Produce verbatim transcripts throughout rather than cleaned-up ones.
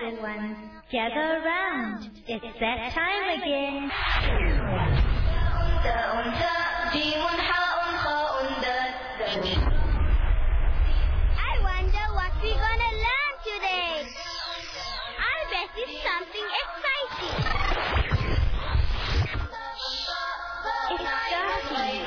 little ones, gather around. It's that time again. I wonder what we're gonna learn today. I bet it's something exciting. It's starting.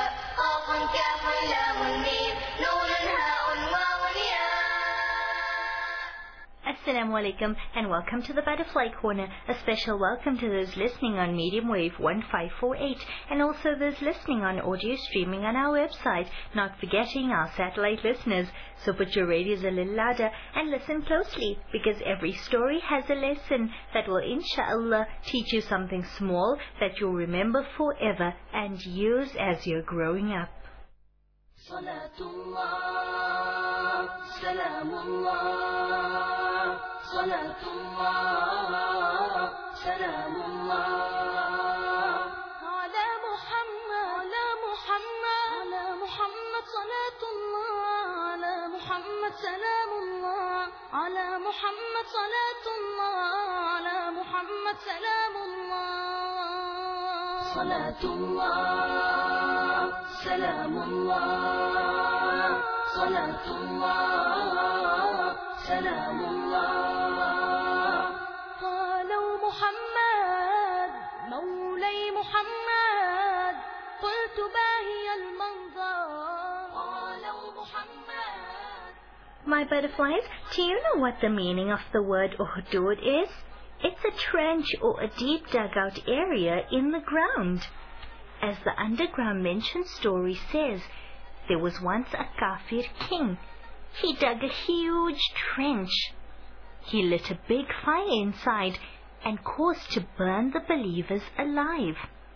Assalamu alaikum and welcome to the Butterfly Corner. A special welcome to those listening on medium wave one five four eight and also those listening on audio streaming on our website, not forgetting our satellite listeners. So put your radios a little louder and listen closely, because every story has a lesson that will inshallah teach you something small that you'll remember forever and use as you're growing up. Salatullah, Salamullah, Salatullah, Salamullah, Ala Muhammad, Ala Muhammad, Ala Muhammad, Salatullah, Ala Muhammad, Salamullah, Ala Muhammad, Salatullah, Ala Muhammad, Salamullah, Salatullah. سلام الله صلاة الله سلام الله قالوا محمد مولاي محمد قلت باهي المنظر قالوا محمد. My butterflies, do you know what the meaning of the word Uhudud is? It's a trench or a deep dugout area in the ground. As the Underground Mention story says, there was once a Kafir king. He dug a huge trench. He lit a big fire inside and caused to burn the believers alive.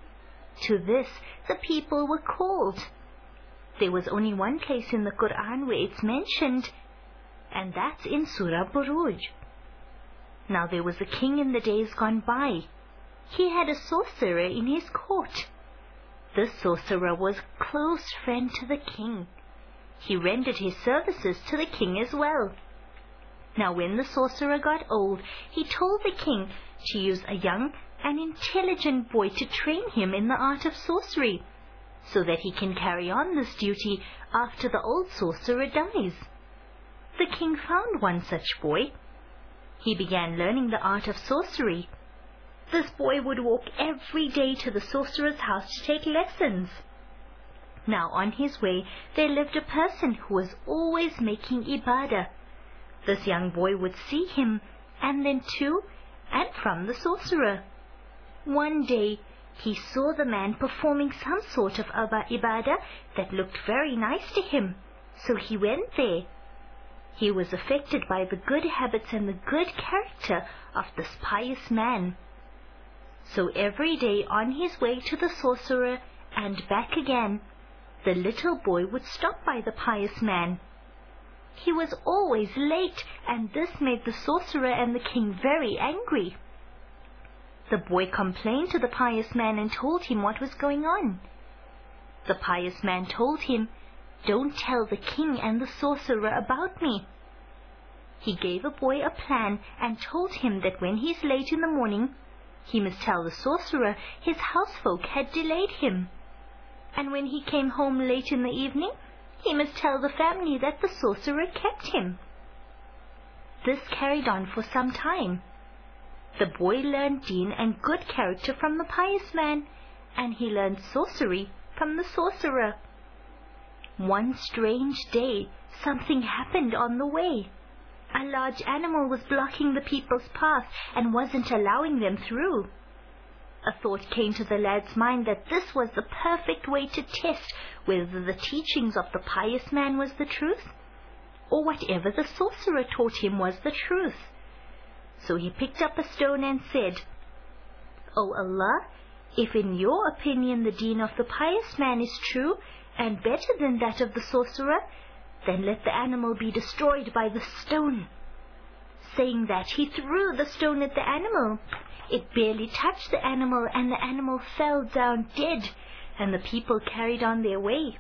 To this, the people were called. There was only one place in the Quran where it's mentioned, and that's in Surah Buruj. Now there was a king in the days gone by. He had a sorcerer in his court. This sorcerer was a close friend to the king. He rendered his services to the king as well. Now when the sorcerer got old, he told the king to use a young and intelligent boy to train him in the art of sorcery, so that he can carry on this duty after the old sorcerer dies. The king found one such boy. He began learning the art of sorcery. This boy would walk every day to the sorcerer's house to take lessons. Now on his way there lived a person who was always making ibadah. This young boy would see him, and then to and from the sorcerer. One day he saw the man performing some sort of ibadah that looked very nice to him, so he went there. He was affected by the good habits and the good character of this pious man. So every day on his way to the sorcerer and back again, the little boy would stop by the pious man. He was always late, and this made the sorcerer and the king very angry. The boy complained to the pious man and told him what was going on. The pious man told him, "Don't tell the king and the sorcerer about me." He gave the boy a plan and told him that when he's late in the morning, he must tell the sorcerer his housefolk had delayed him. And when he came home late in the evening, he must tell the family that the sorcerer kept him. This carried on for some time. The boy learned deen and good character from the pious man, and he learned sorcery from the sorcerer. One strange day, something happened on the way. A large animal was blocking the people's path and wasn't allowing them through. A thought came to the lad's mind that this was the perfect way to test whether the teachings of the pious man was the truth, or whatever the sorcerer taught him was the truth. So he picked up a stone and said, "O Allah, if in your opinion the deen of the pious man is true and better than that of the sorcerer, then let the animal be destroyed by the stone." Saying that, he threw the stone at the animal. It barely touched the animal, and the animal fell down dead, and the people carried on their way.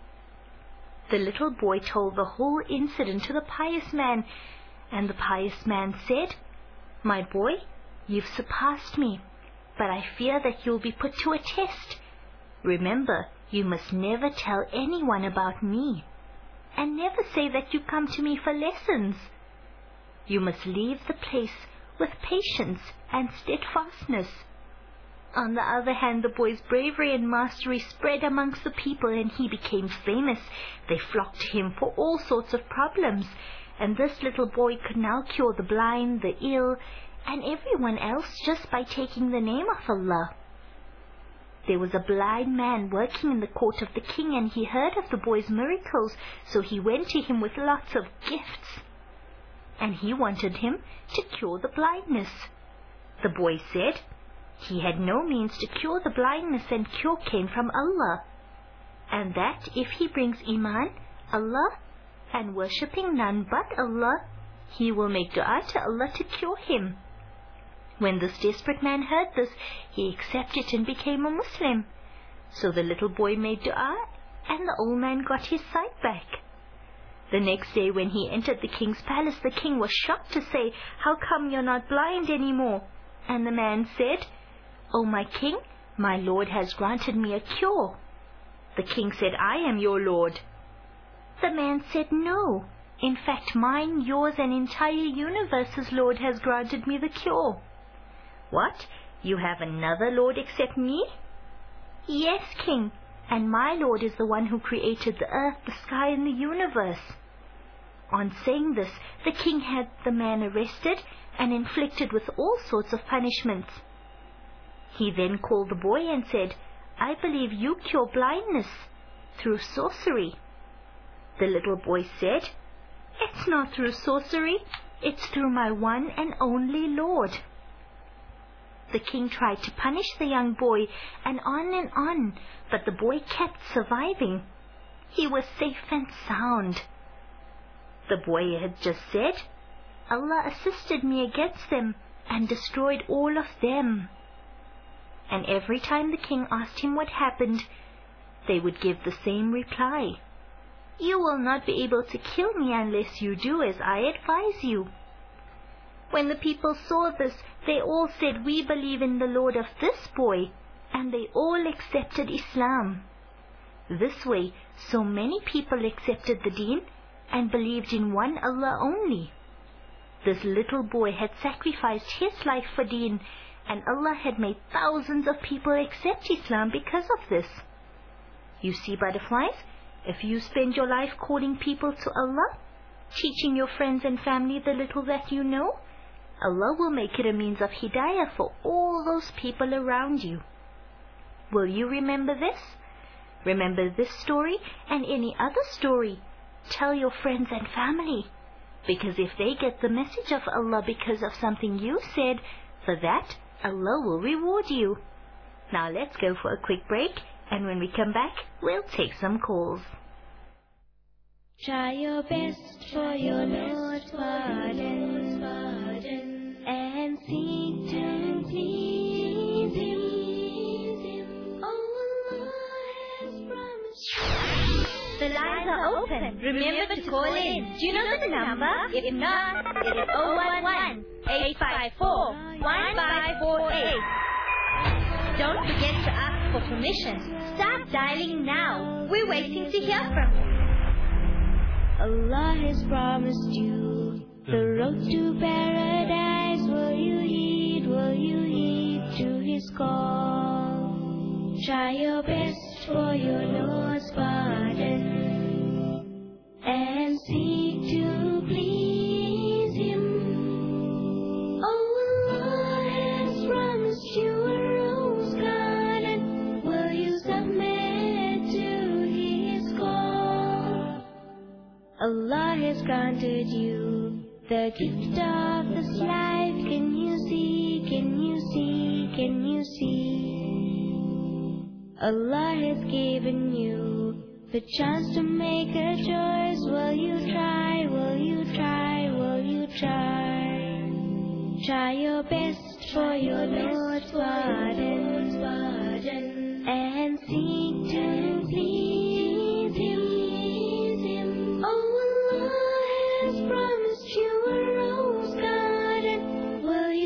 The little boy told the whole incident to the pious man, and the pious man said, My boy, you've surpassed me, but I fear that you'll be put to a test. Remember, you must never tell anyone about me, and never say that you come to me for lessons. You must leave the place with patience and steadfastness. On the other hand, the boy's bravery and mastery spread amongst the people, and he became famous. They flocked to him for all sorts of problems, and this little boy could now cure the blind, the ill, and everyone else just by taking the name of Allah. There was a blind man working in the court of the king, and he heard of the boy's miracles, so he went to him with lots of gifts. And he wanted him to cure the blindness. The boy said he had no means to cure the blindness, and cure came from Allah, and that if he brings Iman, Allah, and worshipping none but Allah, he will make dua to Allah to cure him. When this desperate man heard this, he accepted and became a Muslim. So the little boy made dua, and the old man got his sight back. The next day when he entered the king's palace, the king was shocked to say, "How come you're not blind anymore?" And the man said, "O my king, my Lord has granted me a cure." The king said, "I am your Lord." The man said, "No, in fact mine, yours, and entire universe's Lord has granted me the cure." "What? You have another Lord except me?" "Yes, king, and my Lord is the one who created the earth, the sky, and the universe." On saying this, the king had the man arrested and inflicted with all sorts of punishments. He then called the boy and said, "I believe you cure blindness through sorcery." The little boy said, "It's not through sorcery, it's through my one and only Lord." The king tried to punish the young boy, and on and on, but the boy kept surviving. He was safe and sound. The boy had just said, "Allah assisted me against them and destroyed all of them." And every time the king asked him what happened, they would give the same reply, "You will not be able to kill me unless you do as I advise you." When the people saw this, they all said, "We believe in the Lord of this boy," and they all accepted Islam. This way, so many people accepted the deen and believed in one Allah only. This little boy had sacrificed his life for deen, and Allah had made thousands of people accept Islam because of this. You see, butterflies, if you spend your life calling people to Allah, teaching your friends and family the little that you know, Allah will make it a means of hidayah for all those people around you. Will you remember this? Remember this story and any other story. Tell your friends and family, because if they get the message of Allah because of something you said, for that Allah will reward you. Now let's go for a quick break, and when we come back, we'll take some calls. Try your best for your Lord's pardon, and seek to please Him. Oh, Allah has promised. The lines are open. Remember to call in. Do you know the number? If not, it is zero one one, eight five four, one five four eight. Don't forget to ask for permission. Start dialing now. We're waiting to hear from you. Allah has promised you the road to paradise. Will you heed, will you heed to His call? Try your best for your Lord's pardon, and seek to please Him. Oh, Allah has promised you a rose garden. Will you submit to His call? Allah has granted you the gift of this life. Can you see, can you see, can you see? Allah has given you the chance to make a choice. Will you try, will you try, will you try? Try your best for your Lord's pardon, and seek to please Him. Oh, Allah has promised you a rose garden. Will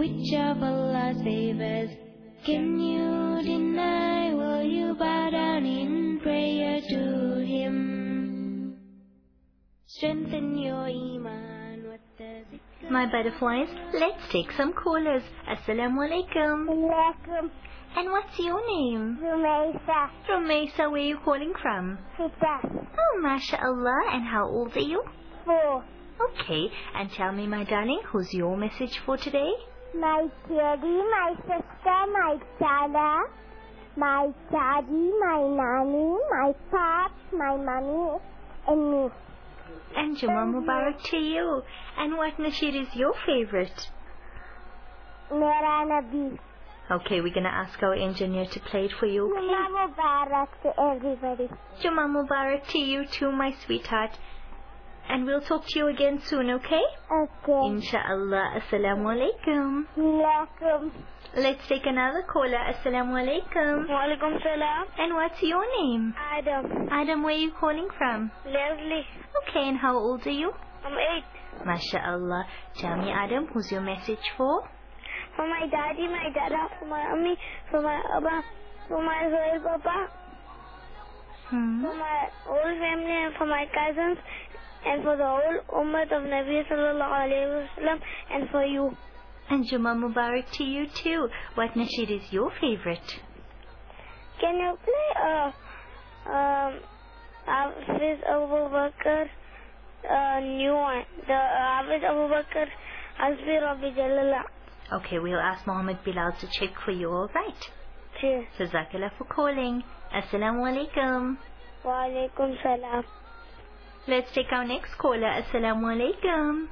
which of Allah's favors can you deny? Will you bow down in prayer to Him? Strengthen your iman. What does it do? My butterflies, let's take some callers. Assalamu alaikum. Alaikum. And what's your name? Rumaisa. Rumaisa, where are you calling from? Sita. Oh, mashallah. And how old are you? Four. Okay, and tell me, my darling, who's your message for today? My daddy, my sister, my dada, my daddy, my nanny, my pops, my mommy, and me. And Juma Mubarak to you. And what nasheed is your favorite? Mera Nabi. Okay, we're going to ask our engineer to play it for you. Juma Mubarak to everybody. Juma Mubarak to you too, my sweetheart. And we'll talk to you again soon, okay? Okay. Insha'Allah. Assalamu alaikum. Alaikum. Let's take another caller. Assalamu alaikum. Walaikum salam. And what's your name? Adam. Adam, where are you calling from? Leslie. Okay, and how old are you? I'm eight. MashaAllah. Tell me, Adam, who's your message for? For my daddy, my dada, for my mommy, for my abba, for my Zoel papa, Hmm. for my whole family and for my cousins, and for the whole ummah of Nabi sallallahu alayhi wasallam, and for you. And Juma Mubarak to you too. What nasheed is your favorite? Can you play uh, um, Hafiz Abu Bakr, uh, new one, the uh, Hafiz Abu Bakr, Hasbi Rabbi Jalala. Okay, we'll ask Muhammad Bilal to check for you, alright? Cheers. Jazakallah for calling. Assalamu alaikum. Wa alaikum salam. Let's take our next caller. Assalamu alaikum.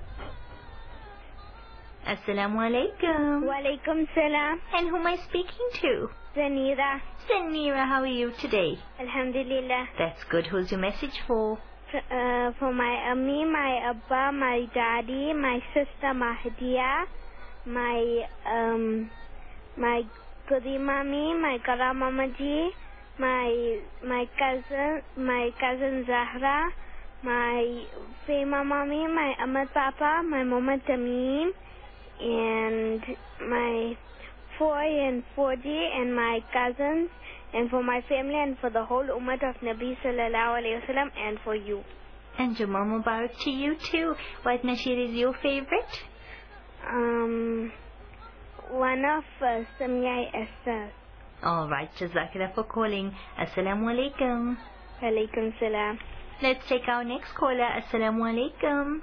Assalamu alaikum. Wa alaikum salam. And who am I speaking to? Zanira. Zanira, how are you today? Alhamdulillah. That's good. Who's your message for? Uh, for my Ammi, my Abba, my Daddy, my sister Mahdiya, my um, my Gudi Mami, my Kara Mama Ji, my my cousin, my cousin Zahra, my Fema Mami, my Ahmad Papa, my Mama Tamim, and my Foy and Forji, and my cousins, and for my family, and for the whole ummah of Nabi sallallahu alayhi wasallam, and for you. And Juma Mubarak to you too. What nasheed is your favorite? Um, one of uh, Samia Esther. Alright, Jazakallah for calling. Assalamu alaikum. Alaikum salam. Let's take our next caller. Assalamu alaikum.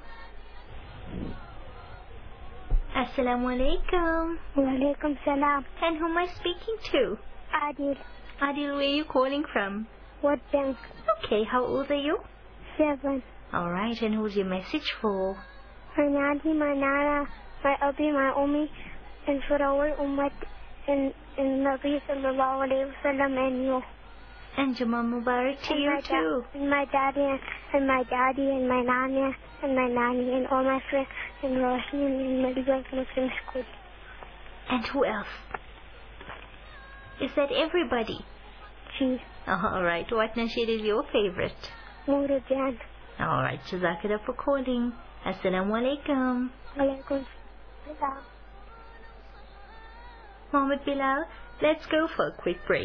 Assalamu alaikum. Alaikum salam. And who am I speaking to? Adil. Adil, where are you calling from? What bank? Okay, how old are you? Seven. Alright, and who's your message for? My Nadi, my Nana, my Abi, my Umi, and for the whole ummah in, in Nabi sallallahu alayhi wasallam, and you. And Juma Mubarak to and you my too. Da- and my daddy, and my daddy, and my nana, and my nanny, and all my friends, and Roshni, and Medical Muslim School. And who else? Is that everybody? Gee, Alright, what nasheed is your favorite? Murajan. Alright, Jazakallah for calling. Assalamu alaikum. Alaikum salam. Muhammad Bilal, let's go for a quick break.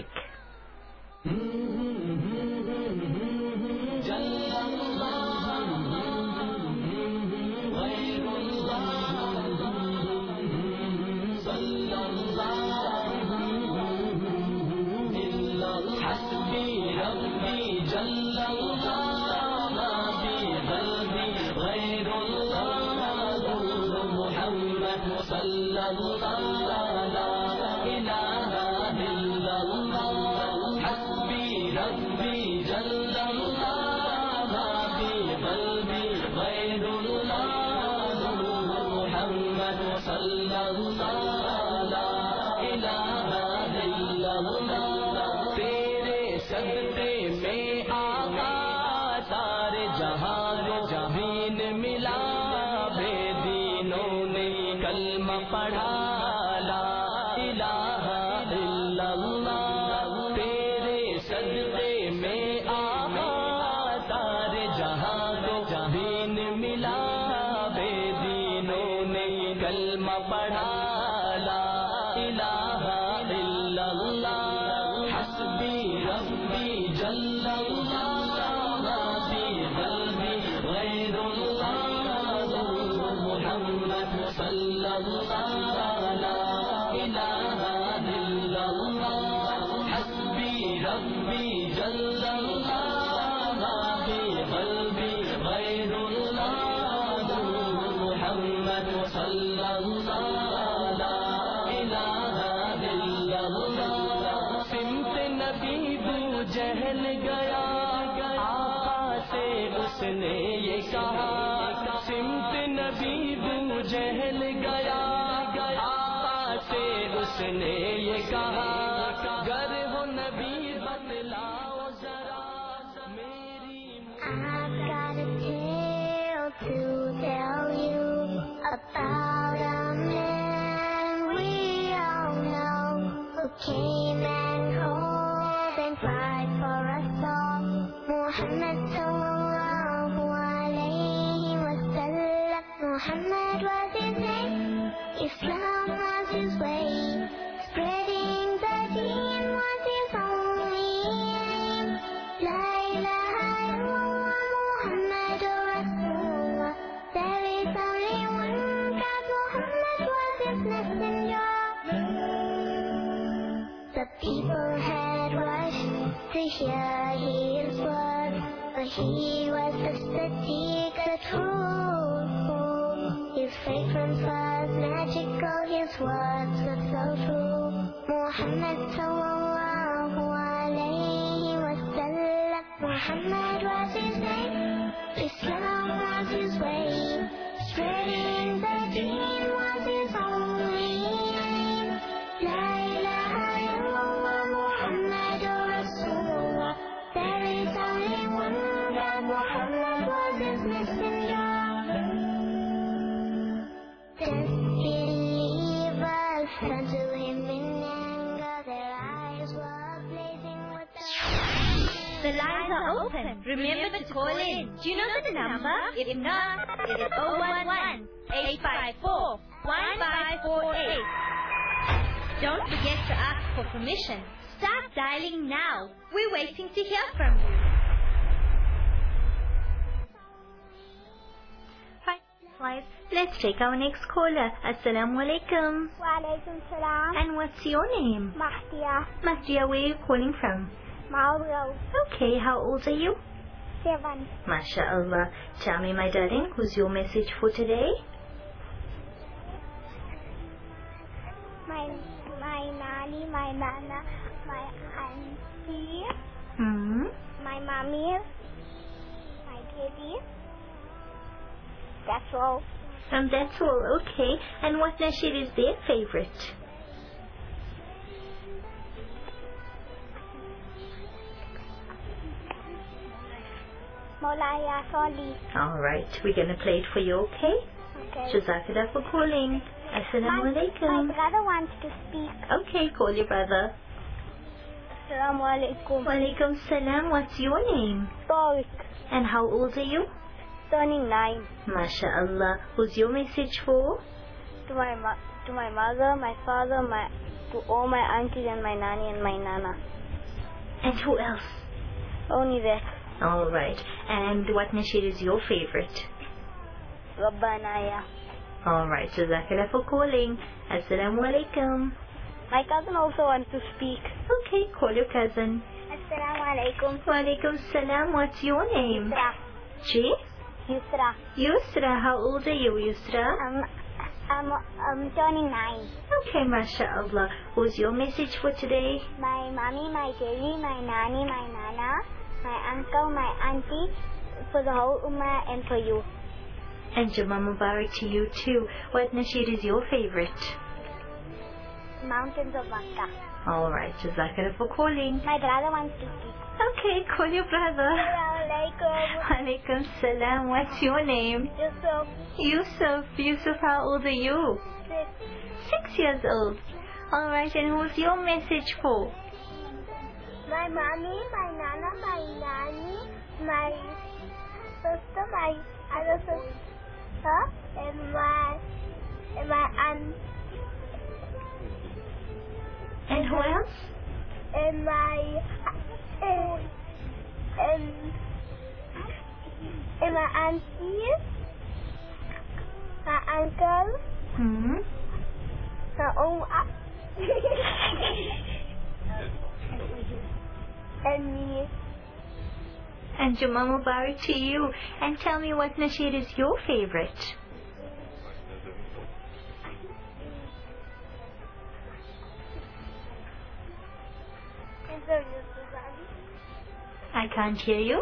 कलमा पढ़ा illallah, la ilaha illallah, hasbi rabbi jallallah, ma fi qalbi ghayrullah, Muhammad sallallahu, la ilaha illallah, सिमत नबी दू जहल गया, आका से उसने ये कहा, सिमत नबी दू जहल गया, आका से उसने ये कहा, गर हो नबी बतलाओ जरा मेरी। I've got a tale to tell you about a man we all know who came and called and cried for us all. Muhammad sallallahu alayhi wa sallam. Muhammad was his name, Islam was his way, spreading the deen was his only aim. La ilaha illallah, Muhammadur Rasulullah. There is only one God, Muhammad was his messenger. The people had rushed to hear his words, for he was the Siddiq, the truthful. His fragrance was magical, his words were so true. Muhammad sallallahu alayhi wa sallam. Muhammad was his name, Islam was his way, spreading the deen was his only aim. La ilaha illallah, Muhammadur Rasulullah. There is only one God, Muhammad was his messenger. Disbelievers turned to him in anger, their eyes were blazing with the The lines are open. Remember to call in. Do you know the number? If not, it is oh one one, eight five four, one five four eight. Don't forget to ask for permission. Start dialing now. We're waiting to hear from you. Right, guys, let's take our next caller. Assalamu alaikum. Wa alaikum salam. And what's your name? Mahdia. Mahdia, where are you calling from? Mauro. Okay, how old are you? Seven. MashaAllah. Tell me, my darling, who's your message for today? My my nanny, my nana, my auntie, Hmm. my mommy, my baby. That's all. Um, that's all, okay. And what nasheed is their favorite? Molaya Soli. All right, we're going to play it for you, okay? Okay. Jazakallah for calling. Assalamu My alaikum. brother wants to speak. Okay, call your brother. Assalamu alaikum. Wa alaikum salam. What's your name? Tariq. And how old are you? Turning nine. MashaAllah. Who's your message for? To my mo- to my mother, my father, my to all my aunties and my nanny and my nana. And who else? Only that. All right. And what nasheed is your favorite? Rabbanaya. All right. Jazakallah for calling. Assalamu alaikum. My cousin also wants to speak. Okay, call your cousin. Assalamu alaikum. Wa alaikum salam. What's your name? Yusra. Chi? Yusra. Yusra. How old are you, Yusra? Um, I'm, I'm turning nine. Okay, MashaAllah. Who's your message for today? My mommy, my daddy, my nanny, my nana, my uncle, my auntie, for the whole ummah and for you. And Jummah Mubarak to you too. What nasheed is your favorite? Mountains of Makkah. All right, Jazakallah for calling. My brother wants to speak. Okay, call your brother. Assalamu alaikum. Alaikum salam. What's your name? Yusuf. Yusuf. Yusuf, how old are you? Six. Six years old. All right, and who's your message for? My mommy, my nana, my nanny, my sister, my other sister, and my and my aunt, And who else? and my and and, and my auntie, my uncle, Hmm? Um, and me. And Jummah Mubarak to you. And tell me what nasheed is your favorite? I can't hear you.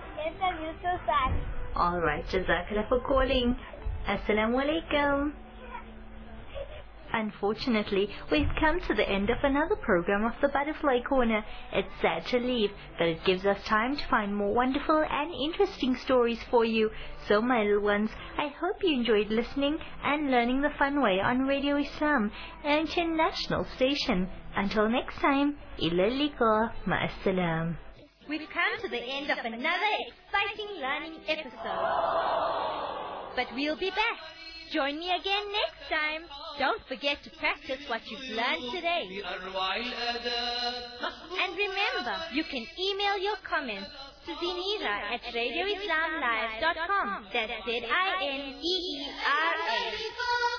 All right, Jazakallah for calling. Assalamu alaikum. Unfortunately, we've come to the end of another program of the Butterfly Corner. It's sad to leave, but it gives us time to find more wonderful and interesting stories for you. So, my little ones, I hope you enjoyed listening and learning the fun way on Radio Islam, an international station. Until next time, ila liqa, ma'assalam. We've come to the end of another exciting learning episode. But we'll be back. Join me again next time. Don't forget to practice what you've learned today. And remember, you can email your comments to Zinera at radio islam live dot com. That's Z I N E E R A.